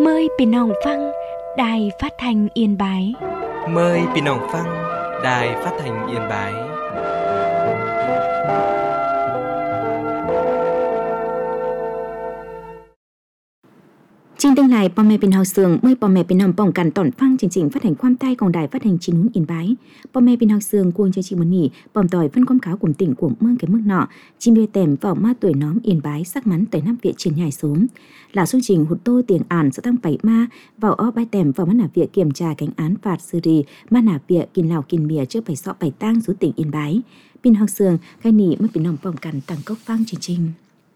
Mờiพี่น้องฟังĐài Phát thanh Yên Bái. Mời พี่น้องฟัง Đài Phát thanh Yên Bái. Trên tương lai, bò mẹ bên hào sường mời bò mẹ bên hòm bỏng cản tỏn phăng chương trình phát hành khoam tayของĐài Phát hành Chín Hún Yên Bái. Bò mẹ bên hào sường cuồng chơi chị muốn nghỉ, bòm tỏi phân công cáo cùng tỉnh của mương cái mức nọ, chim bê tèm vào ma tuổi nóm Yên Bái sắc mắn tới năm viện triển nhảy xuống. Là xuân trình hụt tô tiền ản sẽ tăng 7 ma vào ó bài tèm vào mắt nà viện kiểm tra cánh án phạt xử lý ma nà viện kiên lào kiên mìa trước phải sọ bảy tang xuống tỉnh Yên Bái. Bên hào sường khai nỉ mất bên hòm bỏng cản tăng cốc phăng chương trình.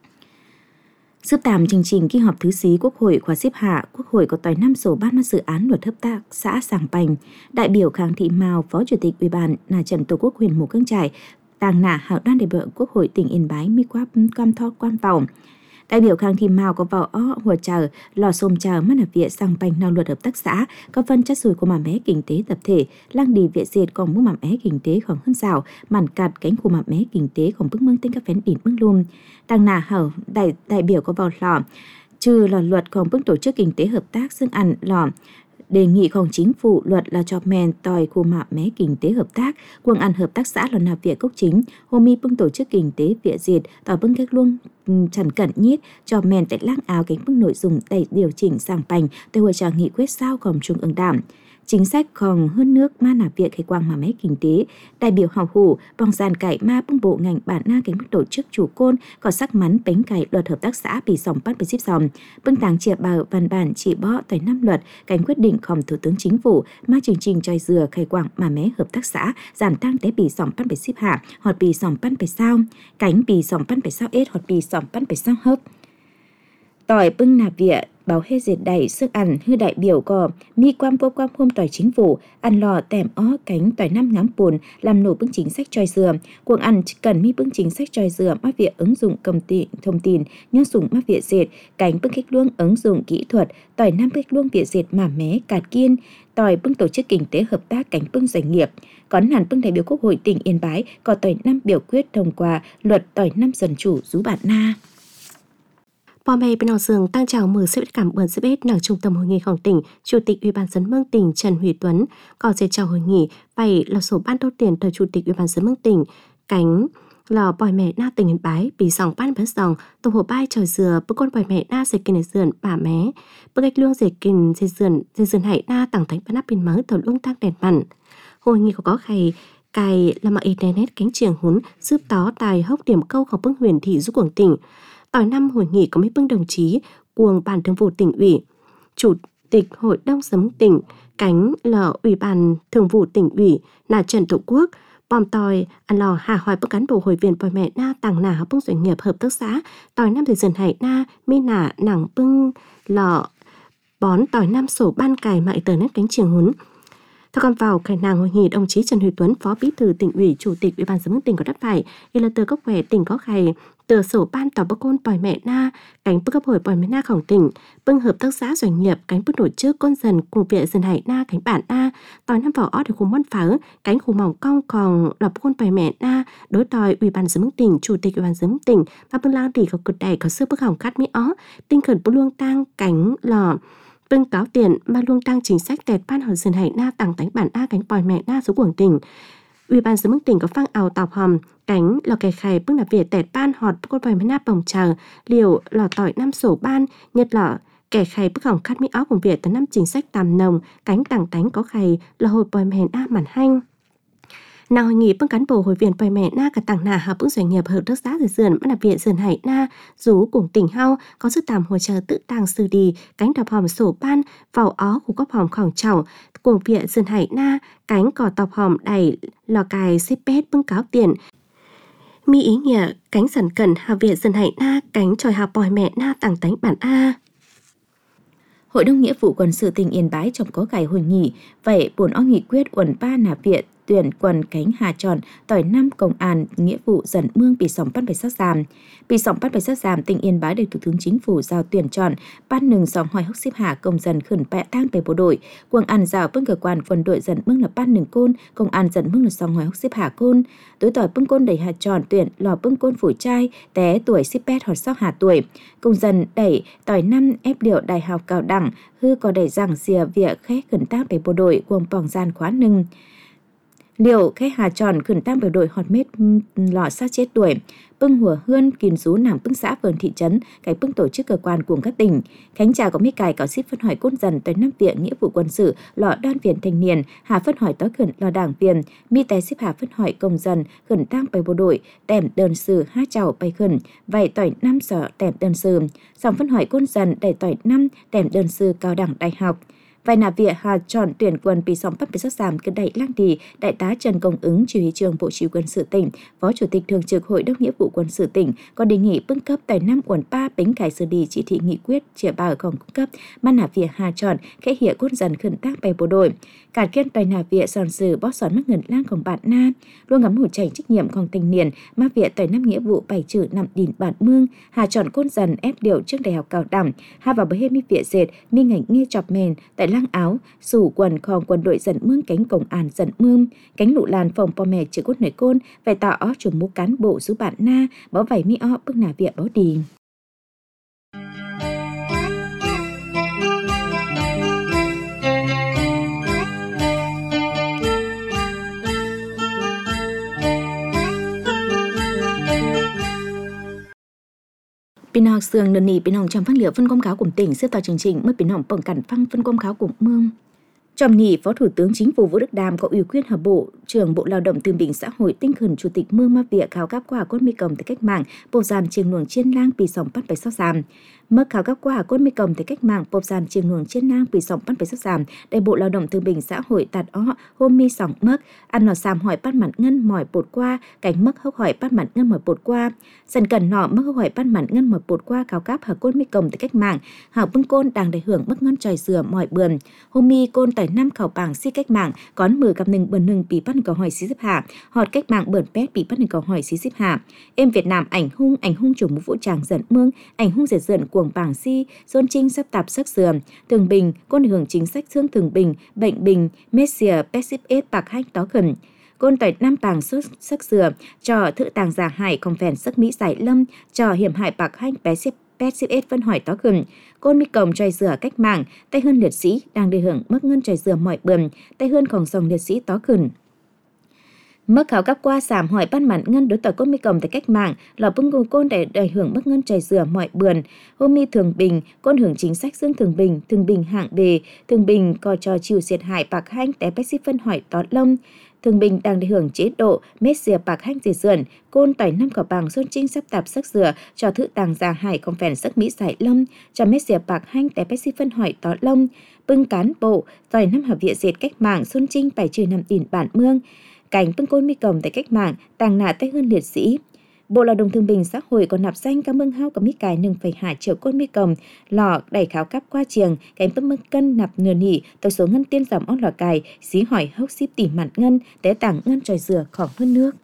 Sớp tạm chương trình kỳ họp thứ 6 Quốc hội khóa xếp hạ, Quốc hội có tỏi 5 sổ ban dự án luật hợp tác xã Sàng Pành. Đại biểu Khang Thị Mào, Phó Chủ tịch Ủy ban là Trần Tổ Quốc huyện Mù Căng Chải, tàng nả hạo đoàn đại biểu Quốc hội tỉnh Yên Bái mi qua cam tho quan vọng. Đại biểu Khang Thị Mào có vào hùa chờ lò xôm chờ mắt là viện Sàng Pành nào luật hợp tác xã có phân chất rùi của mảm mé kinh tế tập thể lang đi viện diệt còn mức mảm mé kinh tế khoảng hơn rào màn cạt cánh của mảm mé kinh tế còn bức mương tên các phén đỉnh bức lùm. Tàng nả hảo đại biểu có vào lò trừ là luật còn bức tổ chức kinh tế hợp tác xương ăn lò đề nghịของchính phủ luật là cho men tòi khu mạ mé kinh tế hợp tác quần ăn hợp tác xã là nạp viện cốc chính hôm mi bưng tổ chức kinh tế viện diệt tòi bưng các luôn chẳng cẩn nhiết cho men tại lang áo cánh bưng nội dung đẩy điều chỉnh Sàng Pành tới hội trà nghị quyết sao còn trung ương đảng chính sách còn hơn nước ma nạp viện khai quang mà máy kinh tế đại biểu hào hủ bằng dàn cải ma bưng bộ ngành bản na cánh bức tổ chức chủ côn có sắc mắn bánh cải luật hợp tác xã bị sòng bắt bị ship sòng bưng tàng chia bào văn bản chỉ bỏ tới 5 luật cánh quyết địnhของthủ tướng chính phủ ma chương trình choi dừa khai quang mà mé hợp tác xã giảm tăng tế bị sòng bắt bị ship hạ hoặc bị sòng bắt bị sao cánh bị sòng bắt bị sao ết hoặc bị sòng bắt bị sao hấp tỏi bưng nạp viện báo hết diệt đẩy sức ăn hư đại biểu có mi quam vô quam hôm tỏi chính phủ ăn lò tèm ó cánh tỏi năm ngắm bùn làm nổ bưng chính sách choi dừa cuồng ăn cần mi bưng chính sách choi dừa mắc việc ứng dụng công ty thông tin nhân dụng mắc việc diệt cánh bưng kích luông ứng dụng kỹ thuật tỏi năm kích luông việc diệt mà mé cạt kiên tỏi bưng tổ chức kinh tế hợp tác cánh bưng doanh nghiệp còn hẳn bưng đại biểu Quốc hội tỉnh Yên Bái có tỏi năm biểu quyết thông qua luật tỏi năm dân chủ rú bản na. Bò mẹ bên hào sường tăng chào mở sự cảm ơn sự biết nằng trung tâm hội nghịของtỉnh, Chủ tịch Ủy ban dân mương tỉnh Trần Huy Tuấn có dễ chào hội nghị 7 là sổ ban đầu tiền từ Chủ tịch Ủy ban dân mương tỉnh cánh lò bòi mẹ na tỉnh Yên Bái bị dòng ban bớt dòng tổ hồ bay trời dừa bức con bòi mẹ na dệt kinh dườn bà mé bức gạch luông dệt kinh dệt dườn hải na tặng thánh ban áp pin mắng tàu luông tăng đèn mặn hội nghị có khay cài là mạng internet cánh trường hún giúp tó tài hốc điểm câuของbưng huyền thị giúp quảng tỉnh. Tỏi năm hội nghị có mấy bưng đồng chí cuồng ban thường vụ tỉnh ủy, chủ tịch hội đồng giám tỉnh, cánh là ủy ban thường vụ tỉnh ủy là Trần Tổ Quốc, bòm tỏi ăn lò hà hoài bức cán bộ hội viên bòi mẹ na tàng nà bưng doanh nghiệp hợp tác xã tỏi năm thời dần hải na mi nà nẳng bưng lò bón tỏi năm sổ ban cài mạng internet cánh trường hún. Theo còn vào khả năng hội nghị đồng chí Trần Huy Tuấn, Phó Bí thư tỉnh ủy, Chủ tịch Ủy ban dân tỉnh có đáp phải, như là từ cấp khỏe tỉnh có khay từ sổ ban tỏ bức côn bòi mẹ na cánh bức cấp hội bòi mẹ naของtỉnh, bưng hợp tác xã doanh nghiệp cánh bức tổ chức con dần cùng viện dân hải na cánh bản na tỏi năm vào ó được khu món phở cánh khu mỏng cong còn là bức côn bòi mẹ na đối tỏi Ủy ban dân tỉnh, Chủ tịch Ủy ban dân tỉnh và bưng lang tỷ có cực đẩy có sức bức hỏng cắt mỹ ó tinh khẩn bút luông tang cánh lò bưng cáo tiền mà luôn tăng chính sách tẹt ban hở dần hải na tặng tánh bản a cánh bòi mẹ na số quảng tỉnh. Ủy ban dân mức tỉnh có phang ảo tọc hòm cánh lò kè khay bưng là việc tẹt ban họt bưng bòi mẹ na bồng chờ liều lò tỏi năm sổ ban nhật lò kè khay bức hỏng khát mỹ áo của việc tới năm chính sách tàm nồng cánh tặng tánh có khay là hồi bòi mẹ na màn hanh. Nào hội nghị bưng cán bộ hội viên bòi mẹ na cả tặng nà hợp bưng doanh nghiệp hợp tác xã dần dần bắt là viện dần hải na rú cùng tỉnh hao có sự tạm hỗ trợ tự tàng xử đi cánh đọc hòm sổ ban vào ó của góc hòm khoảng chảo cùng viện dần hải na cánh cỏ tọc hòm đầy lò cài xếp bét bưng cáo tiền mi ý nghĩa cánh sẵn cần hạ viện dần hải na cánh tròi hạ bòi mẹ na tặng tánh bản a. Hội đồng nghĩa vụ quân sự tỉnh Yên Bái trong có cải hội nghị vậy buồn ó nghị quyết uẩn ba nạp viện tuyển quần cánh Hà Tròn tỏi năm công an nghĩa vụ dần mương bị sòng bắt bài sát giảm. Bị sòng bắt bài sát giảm, tỉnh Yên Bái được Thủ tướng Chính phủ giao tuyển chọn ban nừng sòng hỏi hốc xếp hạ công dân khẩn bẹ tang về bộ đội. Quân ăn rào bưng cơ quan quân đội dần mương là ban nừng côn, công an dần mương là sòng hỏi hốc xếp hạ côn. Đối tỏi bưng côn đẩy Hà Tròn tuyển lò bưng côn phủ trai té tuổi xếp pet hoặc sóc hà tuổi. Công dân đẩy tỏi năm ép điệu đại học cao đẳng hư có đẩy rằng dìa việc khẽ khẩn tang về bộ đội quân bỏng gian khóa nừng. Liệu khách Hà Tròn khẩn tang bộ đội họt mết lọ sát chết tuổi. Bưng hùa hươn kìm rú nàng bưng xã vườn thị trấn cái bưng tổ chức cơ quan cùng các tỉnh. Khánh trà có mấy cài cáo xít phân hỏi côn dần tới năm viện nghĩa vụ quân sự lọ đoan viện thanh niên hà phân hỏi tó khẩn lọ đảng viên mi té xếp hà phân hỏi công dân khẩn tang bày bộ đội tèm đơn sư hát chào bày khẩn vậy tỏi năm sở tèm đơn sư xong phân hỏi côn dần đẩy tỏi năm tèm đơn sư cao đẳng đại học. Vài nà viện Hà Tròn tuyển quân bị sòng bắt bị sát giảm cứ đẩy lang đi đại tá Trần Công Ứng chỉ huy trưởng Bộ Chỉ huy quân sự tỉnh, phó chủ tịch thường trực Hội đồng nghĩa vụ quân sự tỉnh có đề nghị bưng cấp tại năm quần ba bính cải xử lý chỉ thị nghị quyết chia bảo còn cung cấp ban nà viện Hà Tròn khẽ hiện côn dần khẩn tác bày bộ đội. Cả kiên tài nà viện sòn sử bót sòn mắc ngẩn langของbạn na luôn ngắm hủ chảy trách nhiệmของthanh niên mà viện tại năm nghĩa vụ bày trừ nằm đìn bản mương Hà Tròn côn dần ép điệu trước đại học cao đẳng hà vào bờ mi viện dệt mi ngành nghe chọc mền tại lang áo sủ quần khòng quân đội dần mương cánh công an dần mương cánh lụ làn phòng po mè chữ cốt nổi côn phải tạo ó chủ mũ cán bộ giúp bạn na báo vảy mi ó bức nà viện báo đi. Bên học sường đơn nỉ bên hồng trong phát liệu phân công cáo của tỉnh xếp tòa chương trình mới bên hồng bằng cản phăng phân công cáo của mương. Trong nỉ, Phó Thủ tướng Chính phủ Vũ Đức Đam có ủy quyền hợp Bộ trưởng Bộ Lao động Thương binh Xã hội tinh khẩn Chủ tịch mương ma viện khảo cấp quả cốt mi cầm tới cách mạng bộ giàn chiêng luồng chiên lang bị sòng bắt phải sót giảm. Mức khảo cấp quả cốt mi cầm tới cách mạng bộ giàn chiêng luồng chiên lang bị sòng bắt phải sót giảm. Đại Bộ Lao động Thương binh Xã hội tạt ó hôm mi sòng mức ăn nọ xàm hỏi bắt mặt ngân mỏi bột qua cánh mức hốc hỏi bắt mặt ngân mỏi bột qua dần cần nọ mức hốc hỏi bắt mặt ngân mỏi bột qua khảo cấp hở cốt mi cầm tới cách mạng hảo bưng côn đang để hưởng mức ngân trời dừa mỏi bườn hôm mi côn tại năm khảo bảng si cách mạng có 10 cặp nừng bần nừng bị bắt câu hỏi xí xếp hạ họt cách mạng bẩn pét bị bắt câu hỏi xí xếp hạ em Việt Nam ảnh hung chủ mũ vũ trang dần mương ảnh hung dệt dần cuồng bảng si dôn trinh sắp tạp sắc sườn thường bình côn hưởng chính sách thương thường bình bệnh bình messia pessip bạc hách tó khẩn côn tại năm bảng sắc sườn cho thự tàng giả hải công phèn sắc mỹ giải lâm cho hiểm hại bạc hách pessip phân hỏi tó khẩn côn mi cổng trời dừa cách mạng tay hơn liệt sĩ đang đề hưởng mức ngân trời dừa mọi bườm tay hơnของdòng liệt sĩ tó khẩn mức khảo cấp qua giảm hỏi bắt mặt ngân đối tỏi côn mi cổng tại cách mạng lò bưng gù côn để đầy hưởng mức ngân trời dừa mọi bườn hôm mi thường bình côn hưởng chính sách dương thường bình hạng bề thường bình có cho chịu thiệt hại bạc hanh té pessip phân hỏi tó lông thường bình đang để hưởng chế độ mết dìa bạc hanh dì dườn côn tỏi năm khảo bảng xuân trinh sắp tạp sắc dừa cho thự tàng già hải công phèn sắc mỹ giải lâm cho mết dìa bạc hanh té pessip phân hỏi tó lông bưng cán bộ tỏi năm hợp viện dệt cách mạng xuân trinh phải trừ nằm đìn bản mương cảnh bưng côn mi cầm tại cách mạng tàng nạ tay hơn liệt sĩ Bộ Lao động Thương binh Xã hội còn nạp danh các mương hao có mi cài nừng phải hạ triệu côn mi cầm lò đẩy khảo cấp qua trường cảnh bưng mương cân nạp nửa nỉ tổng số ngân tiên giảm on lò cài xí hỏi hốc xíp tỉ mặn ngân té tảng ngân tròi dừa khỏi hơn nước.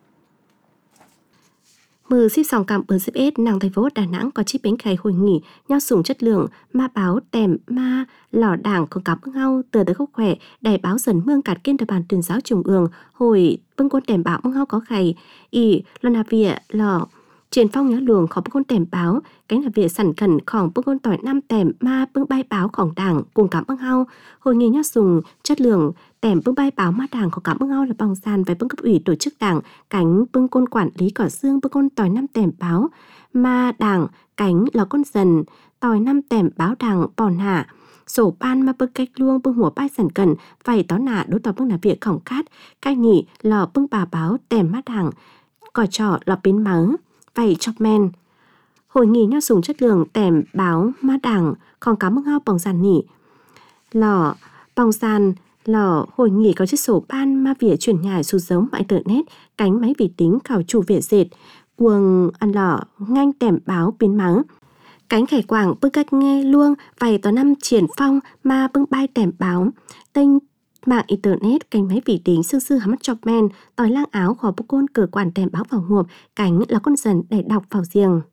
Mờ xíp sòng cảm ơn xếp ết nàng thành phố Đà Nẵng có chiếc bánh khai hội nghỉ nhau sủng chất lượng ma báo tèm ma lò đảng có cắm ngao từ tới khúc khỏe đại báo dần mương cạt kiên đại bàn tuyên giáo trung ương hồi bưng côn tèm báo ngao có khay y lần nào vỉa lò truyền phong nhớ luồng khó bưng côn tèm báo cánh là vỉa sẵn cẩnของbưng côn tỏi năm tèm ma bưng bay báoของđảng cùng cắm ngao hội nghỉ nhau sủng chất lượng tèm bưng bay báo ma đảng có cắm ngao là bằng sàn và bưng cấp ủy tổ chức đảng cánh bưng côn quản lý cỏ xương bưng côn tỏi năm tèm báo ma đảng cánh là con dần tỏi năm tèm báo đảng bòn hạ sổ ban mà bưng cách luông bưng hùa bay sẵn cẩn phải tó nạ đối tỏ bưng là việc khổng khát cai nghỉ lò bưng bà báo tèm ma đảng cỏ trọ lò biến mắng vậy chọc men hội nghị nhau dùng chất lượng tèm báo ma đảng còn cắm ngao bằng sàn nỉ lò bằng sàn lò hội nghị có chiếc sổ ban ma vỉa chuyển nhải xuống giống mạng internet cánh máy vi tính khảo chủ vỉa dệt cuồng ăn lò nganh tèm báo biến mắng cánh khải quảng bưng cách nghe luông vài tòa năm triển phong ma bưng bay tèm báo tênh mạng internet, cánh máy vi tính, sư hắm chọc men, tỏi lang áo, khó bốc côn, cờ quản tem báo vào hộp, cánh là con dần để đọc vào riêng.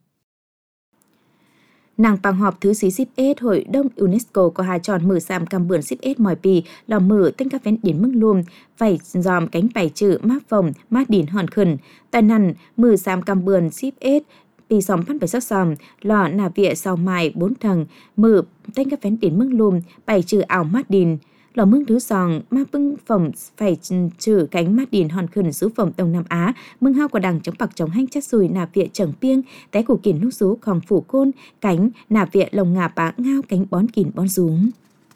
Nàng bằng họp thứ xí ship ết Hội đông UNESCO có hà tròn mở sàm cầm bươn ship ết mỏi pì lò mở tên các vén điển mức lùm vảy dòm cánh bảy chữ mát phòng mát đỉn hòn khẩn tài nằn mở sàm cầm bươn ship ết pì xóm phát bảy sắc xòm lò nà vịa sau mài 4 thằng mở tên các vén điển mức lùm bảy chữ ảo mát đỉn lò mương thứ sòng ma bưng phòng phải trừ cánh mát đỉn hòn khẩn xứ phòng Đông Nam Á mương hao của đằng chống bạc chống hanh chất sùi nà vịa chẳng piêng té của kiển nút rú còn phủ côn cánh nà vịa lồng ngà bá ngao cánh bón kìn bón rúng.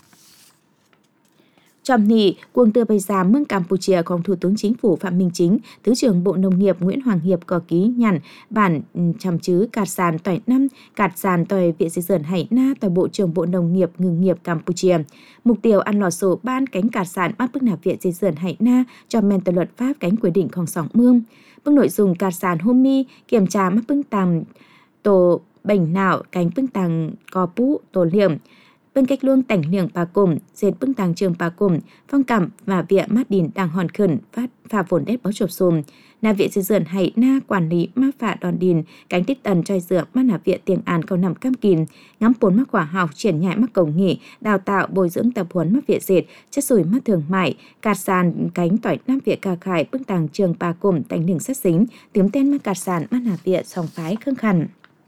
Trong nỉ, cuồng tưa bày ra mương CampuchiaของThủ tướng Chính phủ Phạm Minh Chính, Thứ trưởng Bộ Nông nghiệp Nguyễn Hoàng Hiệp có ký nhằn bản chăm chứ cạt sàn tỏi năm, cạt sàn tỏi Viện Di Dởn Hải Na tỏi Bộ trưởng Bộ Nông nghiệp Ngư nghiệp Campuchia. Mục tiêu ăn lò sổ ban cánh cạt sàn bắt bức nạp Viện Di Dởn Hải Na cho men tờ luật pháp cánh quy địnhของsòng mương. Bức nội dung cạt sàn hôm mi kiểm tra mắt bưng tàng tổ bảnh nạo cánh bưng tàng cò pú tổ liềm. Bên cách luông tảnh liềng bà cùng, dệt bưng tàng trường bà cùng, phong cảm và vịa mát đìn đàng hòn khẩn phát phà vốn đét bó chộp xùm. Nà viện Di Dởn Hải Na quản lý ma phạ đòn đìn, cánh tít tần trai dựa mắt nà viện tiền án cầu nằm cam kìn, ngắm 4 mắc quả học triển nhại mắc cổng nghỉ, đào tạo bồi dưỡng tập huấn mắt viện dệt, chất sủi mắt thường mại, cạt sàn cánh tỏi nam viện cà khải bưng tàng trường bà cùng tảnh liềng sát xính, tiếng tên mắt cạt sàn mắt nà viện sòng phái khương khăn.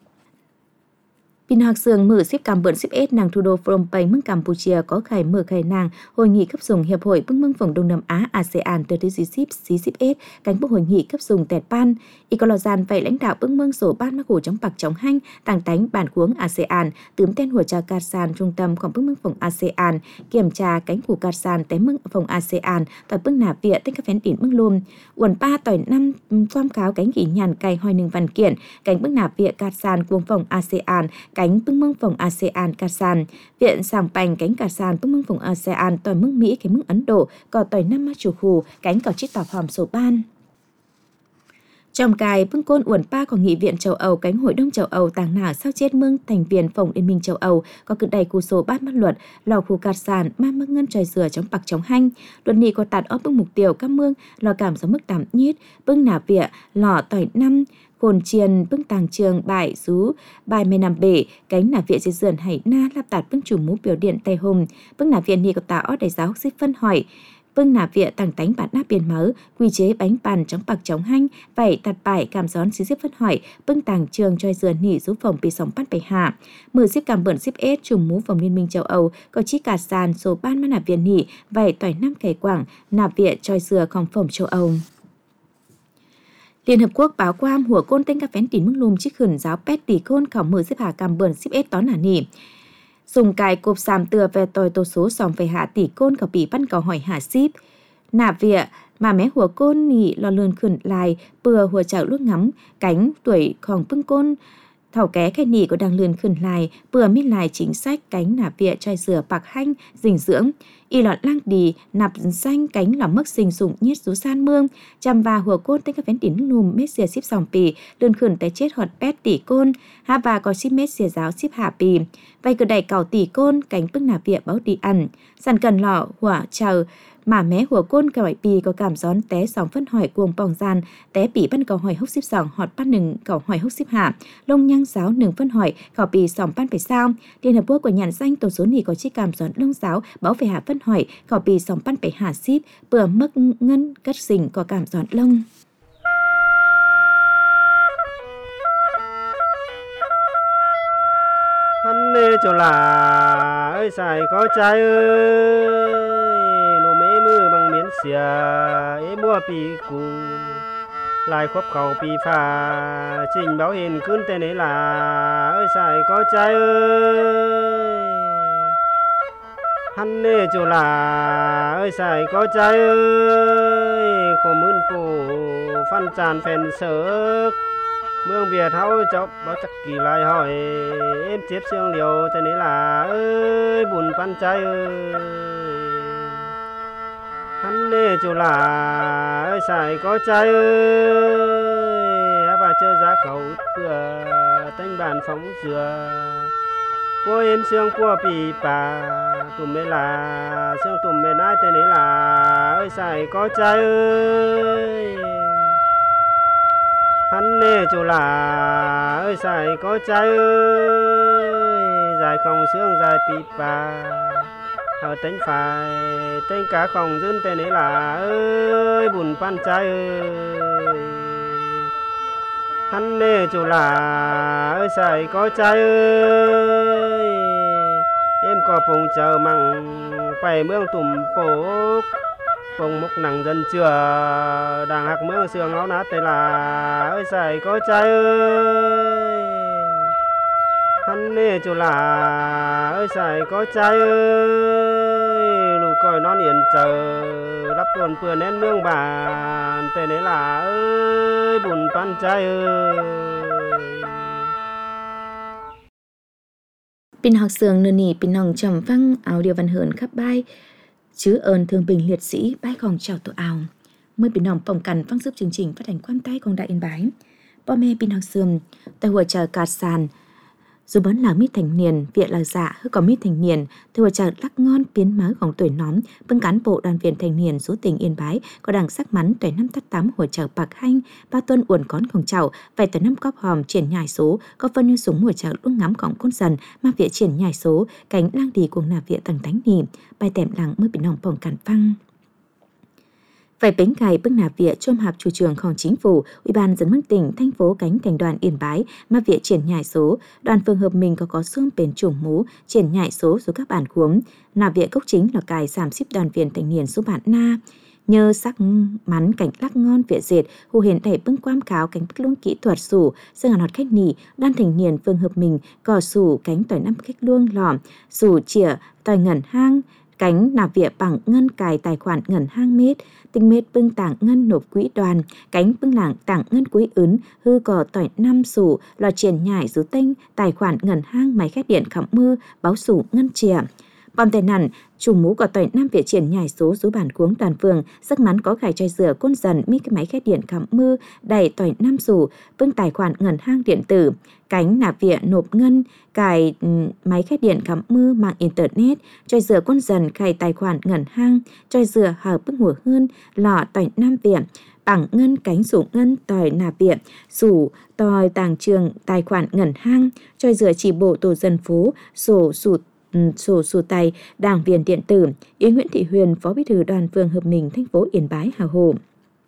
Pin Hạc Sương mở ship cam bươn ship ết nàng thủ đô Phnom Penh mương Campuchia có khải mở khải nàng hội nghị cấp dùng hiệp hội bưng mương phòng Đông Nam Á ASEAN từ thứ xí ship ết cánh bức hội nghị cấp dùng tẹt ban Ecologian vậy lãnh đạo bưng mương sổ ban mắc hủ chống bạc chống hanh tàng tánh bản khuống ASEAN tướm tên hùa trà cạt sàn trung tâmของbưng mương phòng ASEAN kiểm tra cánh củ cạt sàn té mương phòng ASEAN tỏi bưng nà vịa tên các phén đỉnh mương lùm uẩn pa tỏi năm quam cáo cánh kỷ nhàn cày hoi nừng văn kiện cánh bưng nà vịa cạt sàn cuồng phòng ASEAN cánh bưng mương phòng ASEAN cạt sàn viện sàng bành cánh cạt sàn bưng mương phòng ASEAN tỏi mương Mỹ cái mương Ấn Độ cò tỏi năm mát chủ khù cánh cò chít tỏ hòm sổ ban. Trong cài bưng côn uẩn pa của Nghị viện châu Âu cánh Hội đông châu Âu tàng nả sao chết mương thành viên phòng Liên minh châu Âu có cực đầy cú số bát mắt luật lò khu cạt sàn ma mức ngân trời dừa chống bạc chống hanh luật nghị có tạt ốp bưng mục tiêu các mương lò cảm do mức tạm nhiết bưng nả vịa lò tỏi năm Cồn chiền bưng tàng trường bại rú bài mê nằm bể cánh nà viện Di Dởn Hải Na lạp tạt bưng chủ mũ biểu điện Tây Hùng bưng nà viện ni có tạo ót đầy giáo xích phân hỏi bưng nà viện tàng tánh bản nắp biển mớ quy chế bánh bàn chống bạc chống hanh vậy tạt bài cảm gión xí xích phân hỏi bưng tàng trường cho dừa nỉ rú phòng bị sóng bắt bày hạ mở ship cảm bẩn ship ết chủ mũ phòng Liên minh châu Âu có chi cả sàn số ban mà nà viện nỉ vậy tỏi năm kẻ quảng nà viện cho dừaของphòng châu Âu. Liên Hợp Quốc báo quam hùa côn tên các phén tín mức lùm chiếc khẩn giáo pet tỷ côn khảo mở xếp hạ cam bờn ship ết tón nả nỉ. Dùng cài cộp sàm từa về tòi tô số xòm về hạ tỷ côn khảo bị bắt cầu hỏi hạ ship. Nả vịa mà mé hùa côn nỉ lo lươn khẩn lại bừa hùa chảo lúc ngắm cánh tuổi khòng bưng côn thảo ké khe nỉ có đang lươn khẩn lại bừa mít lại chính sách cánh nả vịa choi dừa bạc hanh dinh dưỡng y lọt lang đi nạp xanh cánh lò mức sinh dụng nhiết rú san mương chăm và hùa côn tên các vén tín lùm mết xìa ship sòng pì lươn khẩn té chết họt pet tỷ côn ha và có ship mết xìa giáo ship hạ pì vay cửa đẩy cào tỷ côn cánh bức nả vịa báo đi ăn sàn cần lọ hỏa chờ mà mé hùa côn cả bảy pì có cảm gión té sòng phân hỏi cuồng bòng gian té bị ban cầu hỏi hốc ship sòng họt bắt nừng cầu hỏi hốc ship hạ lông nhang giáo nừng phân hỏi khảo pì sòng ban phải sao Liên Hợp Quốc của nhàn danh tổ số nỉ có chi cảm gión lông giáo báo về hạ phân hỏi khảo pì sòng ban phải hạ ship bừa mất ngân cất sình có cảm gión lông. Hắn nê cho là ơi xài có trai ơi lô mê mưa bằng miến xìa ế mua pì cù lại khóp khẩu pì phà trình báo hình cướn tên ấy là ơi xài có trai ơi hắn nê cho là ơi xài có trai ơi khổ mươn phù phân tràn phèn sớc mương Việt háo chọc báo chắc kỳ lại hỏi em chết xương liều tên ấy là ơi buồn pan trai ơi hắn nê chỗ là ơi xài có trai ơi bà chơi giá khẩu bữa tanh bàn phóng dừa bố em xương bố bì bà tụm mê là xương tụm mê nái tên ấy là ơi xài có trai ơi hắn nê chỗ là ơi xài có trai ơi dài không xương dài bì bà ở tính phải tính cả không dưng tên ấy là ơi buồn pan trai ơi hắn nê chỗ là ơi xài có trai ơi em có bông chờ măng phải mương tùm bố bông mốc nặng dân chưa đang hạc mương sương áo nát tay là ơi xài có trai ơi hắn nê chỗ là ơi xài có trai ơi lù coi nó niền chờ lắp tuần vừa nén nương bàn tên ấy là ơi buồn pan trai ơi Pin học sường nửa nỉ pin nòng trầm văng áo điều văn hưởng khắp bay chứ ơn thương bình liệt sĩ bái còn chào tổ ảo mới pin nòng phòng cằn văng giúp chương trình phát hành quan tay con đại yên bái bố mẹ pin học sường tại hội chợ cạt sàn dù vẫn là mít thành niên viện là dạ hơi có mít thành niên thì hội chợ lắc ngon biến mớiของtuổi nóm bưng cán bộ đoàn viên thành niên số tỉnh Yên Bái có đảng sắc mắn tuổi 5/8 hội chợ bạc hanh 3 tuần uẩn conของchậu vài tuần 5 cóp hòm triển nhài số có phân như súng hội chợ luôn ngắmของcon dần mà viện triển nhài số cánh lang đi cùng nà viện tầng tánh nỉ bài tèm lặng mới bị nòng phòng cản phăng phải bánh cày bưng nạp viện chôm hạp chủ trườngของchính phủ ủy ban dân mức tỉnh thành phố cánh thành đoàn Yên Bái mà viện triển nhại số đoàn phường hợp mình có xương bền chủng mũ triển nhại số các bản khuống nạp viện gốc chính là cài giảm ship đoàn viên thanh niên số bản na nhờ sắc mắn cảnh lắc ngon viện dệt hù hiện đẩy bưng quam cáo cánh bức luông kỹ thuật sủ dương hàn hot khách nỉ đoàn thành niên phường hợp mình cò sủ cánh tỏi năm khách luông lỏm sủ chỉa tỏi ngẩn hang cánh nạp viện bằng ngân cài tài khoản ngẩn hang mét tinh mét bưng tảng ngân nộp quỹ đoàn cánh bưng lảng tảng ngân quỹ ướn hư cò tỏi năm sủ lò triển nhải rú tinh tài khoản ngẩn hang máy khách điện khẩm mưa báo sủ ngân chìa bom tè nằn chủ mũ có tỏi năm viện triển nhải số rú bản cuống toàn phường sắc mắn có gài chai rửa côn dần mi cái máy khách điện khẩm mưa đẩy tỏi năm sủ bưng tài khoản ngẩn hang điện tử cánh nạp viện nộp ngân cài máy khách điện khẩm mưa mạng internet chai rửa côn dần cài tài khoản ngẩn hang chai rửa hở bưng ngủ hơn lọ tỏi năm viện bằng ngân cánh sủ ngân tỏi nạp viện sủ tỏi tàng trường tài khoản ngẩn hang chai rửa chỉ bộ tổ dân phố sổ sổ tay đảng viên điện tử Yến Nguyễn Thị Huyền phó bí thư đoàn phường hợp mình thành phố Yên Bái Hà Hồ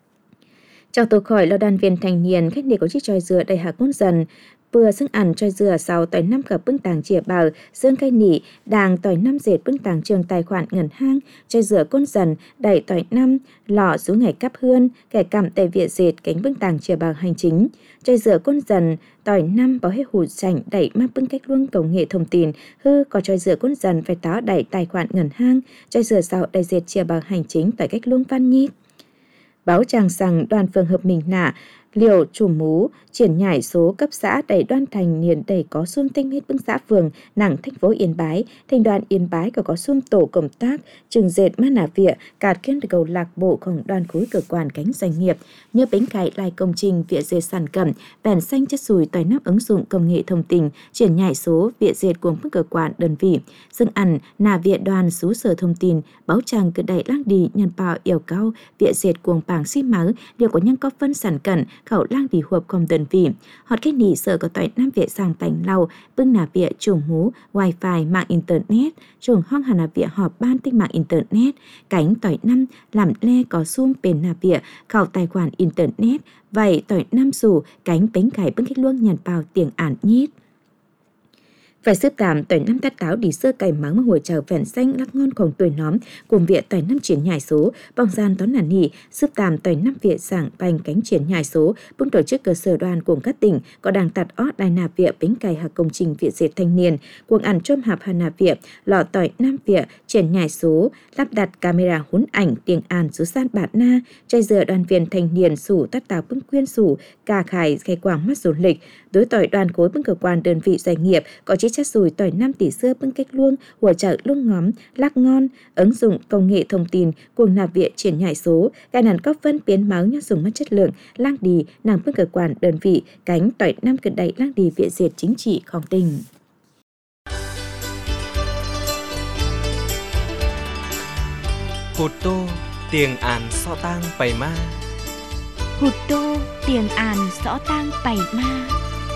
chào tổ khỏi là đoàn viên thanh niên khách địa có chiếc choi dừa đầy hạ côn dần vừa xưng ăn choi dừa sau tỏi năm gặp bưng tàng chìa bào dương cây nỉ đàng tỏi năm dệt bưng tàng trường tài khoản ngẩn hang choi dừa côn dần đẩy tỏi năm lọ xuống ngày cắp hươn kẻ cầm tề viện dệt cánh bưng tàng chìa bào hành chính choi dừa côn dần tỏi năm báo hết hụt sảnh đẩy map bưng cách luông công nghệ thông tin hư có choi dừa côn dần phải táo đẩy tài khoản ngẩn hang choi dừa sau đẩy dệt chìa bào hành chính tại cách luông văn nhít báo chàng rằng đoàn phường hợp mình nạ liều chủ mú triển nhải số cấp xã đẩy đoàn thành niên đẩy có xung tinh hết bưng xã phường nặng thành phố Yên Bái thành đoàn Yên Bái có xung tổ công tác trường dệt mát nả vịa cạt kiên cầu lạc bộของđoàn khối cơ quan cánh doanh nghiệp như bánh cải lại công trình vịa dệt sản cẩm bèn xanh chất sùi tỏi nắp ứng dụng công nghệ thông tin triển nhải số vịa dệt của bức cơ quan đơn vị dương ăn nà vịa đoàn xú sở thông tin báo chàng cứ đẩy lăng đi nhân bào yêu cao vịa dệt cuồng bảng xí máu điều của nhân có phân sản cẩn khẩu lang đi hộp không đơn vị hot cái nỉ sở có tỏi năm viện sang bánh lau bưng nà viện chuồng mú wifi mạng internet chuồng hoang hà nà viện họp ban tích mạng internet cánh tỏi năm làm le có zoom bên nà viện khẩu tài khoản internet vậy tỏi năm sủ cánh bánh cải bưng khách luông nhận vào tiếng ản nhít phải xếp tạm tỏi năm tát táo đi sơ cày mắng mà hồi chào phèn xanh lắc ngonของtuổi nóm cùng viện tỏi năm triển nhải số bong gian tón nản nỉ xếp tạm tỏi năm viện sảng bành cánh triển nhải số bưng tổ chức cơ sở đoàn cùng các tỉnh có đàng tạt ót đài nạp viện bánh cày hạc công trình viện dệt thanh niên cuồng ăn chôm hạp hà nạp viện lọ tỏi năm viện triển nhải số lắp đặt camera hún ảnh tiếng an số san bạt na chai dừa đoàn viên thanh niên sủ tát táo bưng quyên sủ cà khải khai quảng mắt du lịch đối tỏi đoàn khối bưng cơ quan đơn vị doanh nghiệp có chiếc chất sùi tỏi 5 tỷ xưa bưng cách luông hỗ trợ luông ngóm lắc ngon ứng dụng công nghệ thông tin cuồng nạp viện triển nhải số gai nàn có phân biến máu nhắc dùng mất chất lượng lang đi nàng bưng cơ quan đơn vị cánh tỏi 5 cận đẩy lang đi viện dệt chính trịของtỉnh Hụt tô tiền án so tang bày ma. Hụt tô tiền àn rõ tang bày ma.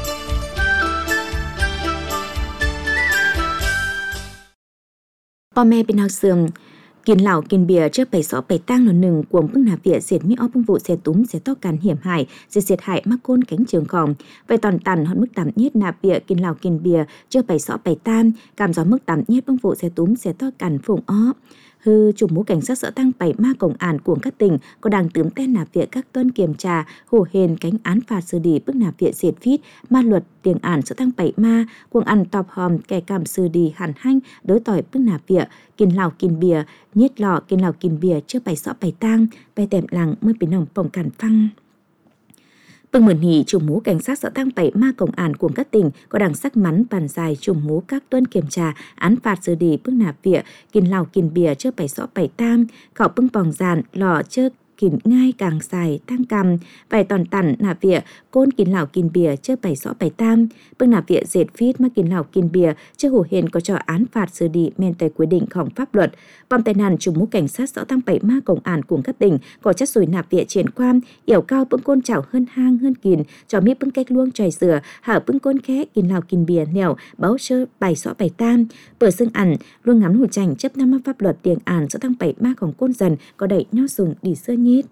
พ่อแม่เป็นเฮาเสื่อมกินเหล้ากินเบียร์เชื่อไปสอไปตั้งหนหนึ่งกวงพึ่งหนาเปียเสียดมีอ้อพึ่งvụเสียตุ้มเสียต่อการเหี่ยมหายเสียหายมากก้นแข็งเชิงของไปตอนตันหอดมึกต่ำเนียดหนาเปียกินเหล้ากินเบียร์เชื่อไปสอไปตั้งกำจอมึกต่ำเนียดพึ่งvụเสียตุ้มเสียต่อการphụngอ้อhư chủ mũ cảnh sát sở tăng 7 ma công an của các tỉnh có đang tướm tên nạp viện các tuân kiểm tra hổ hền cánh án phạt xử lý bức nạp viện diệt phít ma luật tiền án sở tăng 7 ma cuồng ăn tọp hòm kẻ cảm xử lý hẳn hanh đối tỏi bức nạp việnกินเหล้ากินเบียร์nhiệt lọกินเหล้ากินเบียร์เชื่อไปสอไปตั้งไปแต้มหลังเมื่อเป็นน้องป้องกันฟังBưng mượn hỉ chủ mũ cảnh sát sở tăng 7 ma công an của các tỉnh có đằng sắc mắn bàn dài chủ mũ các tuân kiểm tra án phạt xử lý bưng nạp việnกินเหล้ากินเบียร์เชื่อไปสอไปตั้งเขาbưngปองจานหล่อเชื่อกินง่ายกลางใส่ตั้งกำไปตอนตันหนาเวียก้นกินเหล้ากินเบียร์เชื่อไปสอไปตั้มเพิ่งหนาเวียเสร็จฟีดมากินเหล้ากินเบียร์เชื่อหูเห็นก็cho án phạt xử lý men tại quy địnhของpháp luật bom tai nạn chủ mũ cảnh sát sở tăng 7 ma công an của các tỉnh có chất sủi nạp viện triển quan yểu cao bưng côn chảo hơn hang hơn kìn cho mi bưng cách luông trời sửa hở bưng côn khéกินเหล้ากินเบียร์nẻo báo sơ bài sọ bài tam bờ xương ăn luôn ngắm hủ chành chấp năm pháp luật tiền án sở tăng 7 maของcôn dần có đẩy nho sùng đi xưa nhít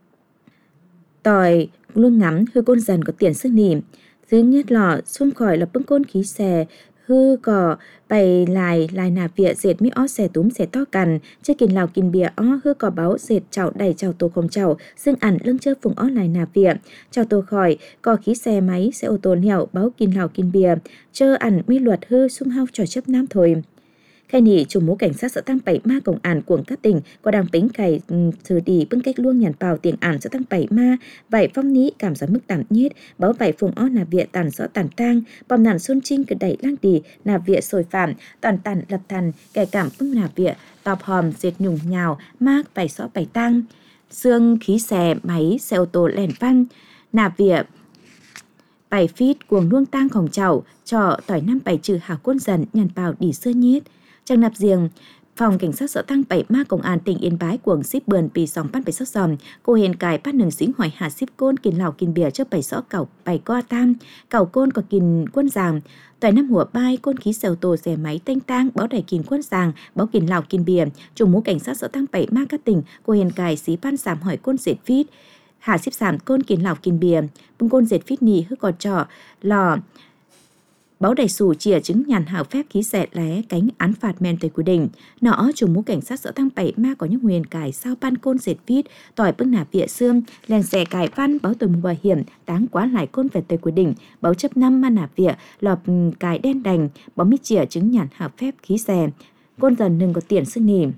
tỏi luôn ngắm hư côn dần có tiền sức nỉ thứ nhất lọ xung khỏi là bưng côn khí xè hư cỏ bày lại nạp viện dệt mi ó xè túm xè to cằn chưaกินเหล้ากินเบียร์ó hư cỏ báo dệt chảo đầy chảo tô không chảo xương ẩn lưng chơi phùng ó lại nạp viện chảo tô khỏi cỏ khí xe máy xe ô tô hẻo báoกินเหล้ากินเบียร์chơi ẩn mi luật hư sung hao trò chấp nam thôi khai nỉ chủ mũ cảnh sát sở tăng 7 ma công an của các tỉnh có đang tính cày xử lý bưng cách luông nhàn bào tiền án sở tăng 7 ma vải phong ní cảm giác mức tạm nhiết báo vải phùng ó nạp viện tàn rõ tàn tang bom nàn xuân trinh cứ đẩy lang đi nạp viện sồi phạm tàn lập thần kẻ cảm bưng nạp viện tọp hòm dệt nhùng nhào mác vải rõ bảy tang xương khí xe máy xe ô tô lèn văn nạp viện bảy phít cuồng luông tang khổng chảo trọ tỏi năm bảy trừ hào côn dần nhàn bào đi xưa nhiết Trang nạp riêng, phòng cảnh sát sở tăng 7 ma công an tỉnh Yên Bái cuồng ship bườn pì sòng pan 7 sót sòm, cô hiền cài bắt nừng xính hỏi hạ ship côn kiền lào kiền bìa cho 7 sõ cẩu 7 co tam, cẩu côn có kiền quân giàng, tỏi năm hùa bay côn khí xèo tổ xe máy tanh tang báo đẩy kiền quân giàng, báo kiền lào kiền bìa, chủ mũ cảnh sát sở tăng 7 ma các tỉnh, cô hiền cài xí pan giảm hỏi côn dệt phít, hạ ship giảm côn kiền lào kiền bìa, bưng côn dệt phít nì hư cọt trọ, lò báo đầy sủ chìa chứng nhàn hảo phép khí xẻ lé cánh án phạt men tới quy định nọ chủ mũ cảnh sát sở tăng 7 ma có những huyền cải sao pan côn dệt vít tỏi bưng nạp vịa xương lèn xẻ cải văn báo tuổi mù bảo hiểm táng quá lại côn về tới quy định báo chấp 5 ma nạp vịa lọp cải đen đành báo mít chìa chứng nhàn hảo phép khí xẻ côn dần đừng có tiền xương nỉ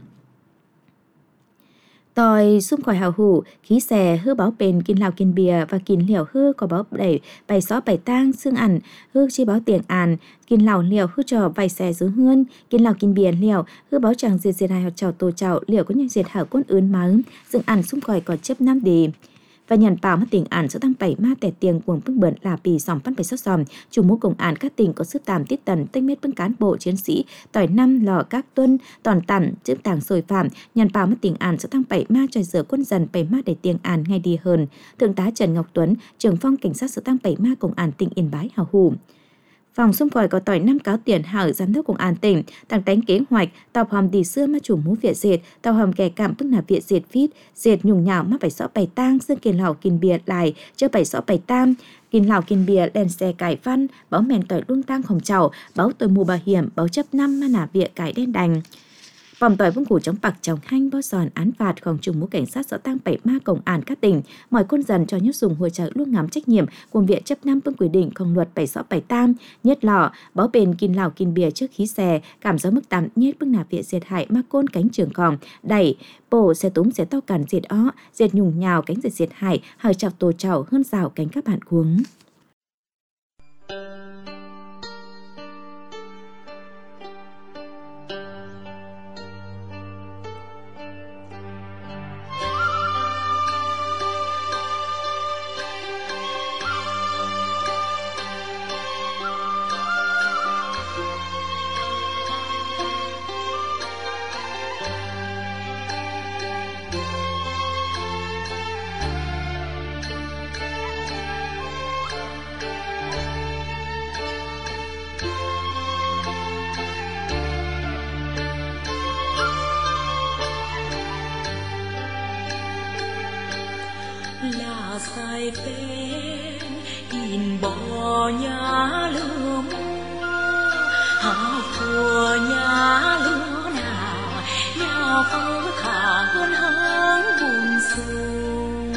tỏi xung khỏi hào hủ khí xè hư báo bền kiên lào kiên bìa và kiên liều hư có báo đẩy bày xó bày tang xương ẩn hư chi báo tiền àn kiên lào liều hư trò vài xè dưới hươn kiên lào kiên bìa liều hư báo chàng diệt hài hoặc chào tổ chào liều có những diệt hảo quân ướn máu xương ẩn xung khỏi có chấp 5 đề và nhận bảo mất tỉnh án sẽ tăng 7 ma tẻ tiền cuồng bưng bẩn là pì sòng pan 7 sót sòm chủ mũ công an các tỉnh có sức tàm tiết tần tinh mết bưng cán bộ chiến sĩ tỏi năm lò các tuân toàn tản chữ tàng sồi phạm nhận bảo mất tỉnh án sẽ tăng 7 ma trời rửa quân dần 7 ma để tiền án ngay đi hơn thượng tá Trần Ngọc Tuấn trưởng phong cảnh sát sẽ tăng 7 ma công an tỉnh Yên Bái hào hủ phòng xung khỏi có tỏi 5 cáo tiền hảo giám đốc công an tỉnh tăng đánh kế hoạch tàu hòm đi xưa mà chủ mũ viện dệt tàu hòm kẻ cảm tức là viện dệt vít dệt nhùng nhào mà phải rõ bày tang xương kiền lào kiền bìa lại chưa phải rõ bày tam kiền lào kiền bìa đèn xe cải văn báo mèn tỏi luông tang khổng chảo báo tuổi mù bảo hiểm báo chấp 5 mà nả viện cải đen đành Phòng tỏi vương củ chống bạc chống hanh bó giòn án phạtของchủ mũ cảnh sát sở tăng 7 ma công an các tỉnh mọi quân dần cho nhốt dùng hỗ trợ luôn ngắm trách nhiệm cùng viện chấp 5 vương quy định không luật 7 sọ 7 tam nhất lọ báo bền kiên lào kiên bìa trước khí xe cảm gió mức tạm nhất bức nạp viện diệt hại ma côn cánh trường còng đẩy bổ xe túm xe to cản diệt ó diệt nhùng nhào cánh diệt hại hời chọc tổ chảo hơn rào cánh các bạn cuống nhà lửa hào phùa nhà lửa nào nhà phơ khả hơn háng buồn xuông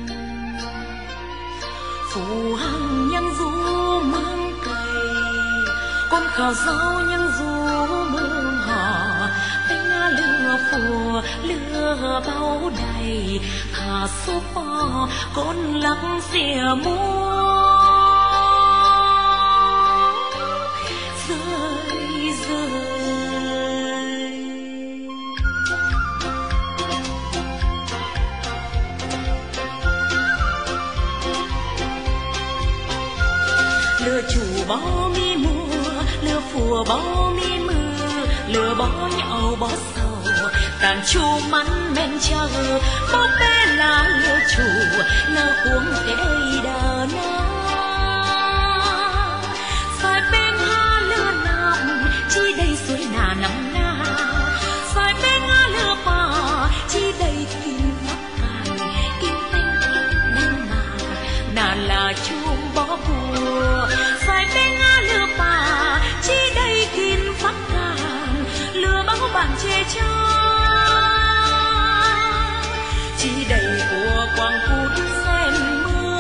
phù hằng nhân du mang cây con khảo dâu nhân du mương họ bánh lửa phùa lửa bao đầy thả số bò con lắng xìa mua rơi rơi lửa chủ bao mi mùa lửa phùa bao mi mưa lửa bao nhậu bao sầu tàn chu mắn men chờ bao bé là lửa chủ lửa cuống tê đà na sai bên ha lửa nằm chi đây suối nà nằm na sai bên ha lửa bà chi đây kim phát cài kim tinh kim nang nà là chuông bó bùa sai bên ha lửa bà chi đây kim phát cài lửa bao bạn chê cho chi đầy của quang phút sen mưa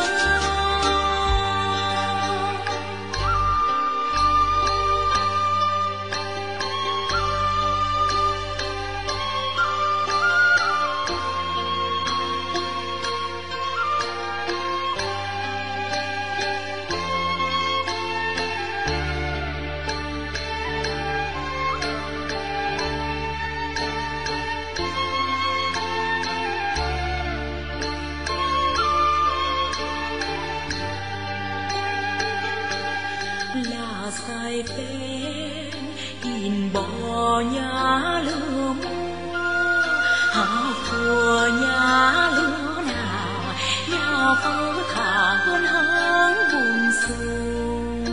là sai bên in bò nhà lửa hào phùa nhà lửa nào nhà phơ khả hơn háng buồn xuông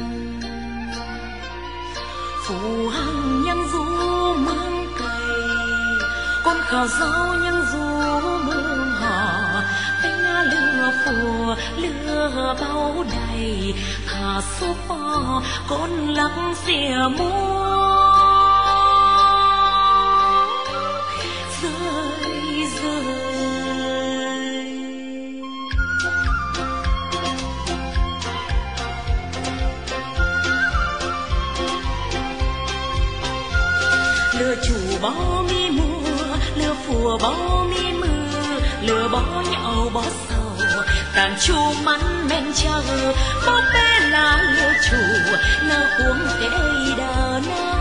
phù hằng nhân du mang cây con khảo dâu nhân du mương họ bánh lửa phùa lửa bao đầy thả số bò con lắng xìa mua rơi rơi lửa chủ bao mi mùa lửa phùa bao mi mưa lửa bao nhậu bao sầu tàn chu mắn men chờ bao bé là lửa chủ lửa cuống tê đà na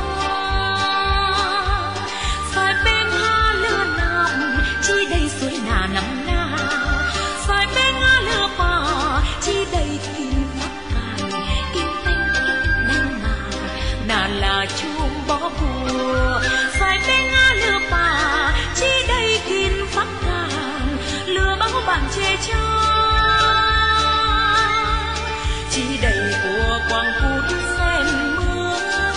sai bên ha lửa nằm chi đây suối nà nằm na sai bên ha lửa bà chi đây kim phát cài kim tinh kim nang nà là chuông bó bùa sai bên ha lửa bà chi đây kim phát cài lửa bao bạn chê cho chi đầy của quang phút sen mưa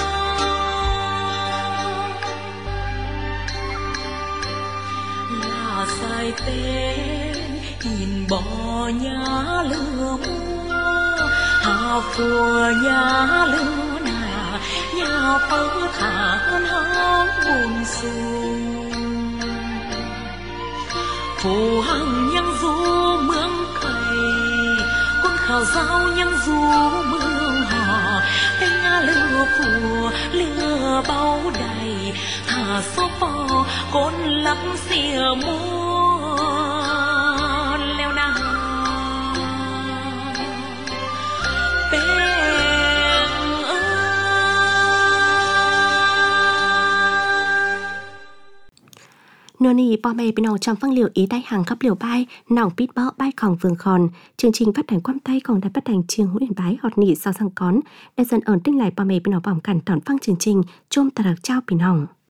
là sai tên nhìn bò nhà lửa hào phùa nhà lửa nà nhà phơ thả hơn háng buồn xuông phù hằng nhân du mương cây con khảo dâu nhân du mương họ bánh lửa phùa lửa bao đầy thả số bò con lắc xìa mua leo nào Nô nì bò mè bên nào trong phăng liều ý tay hàng khắp liều bay nòng pít bó bay còn vương khòn chương trình phát hành quăm tay còn đã phát hành trường hữu điện bái họt nỉ sau sang cón để dần ẩn tinh lại bò mè bên nào bỏng cản tỏn phăng chương trình chôm tà đặc trao bình hỏng.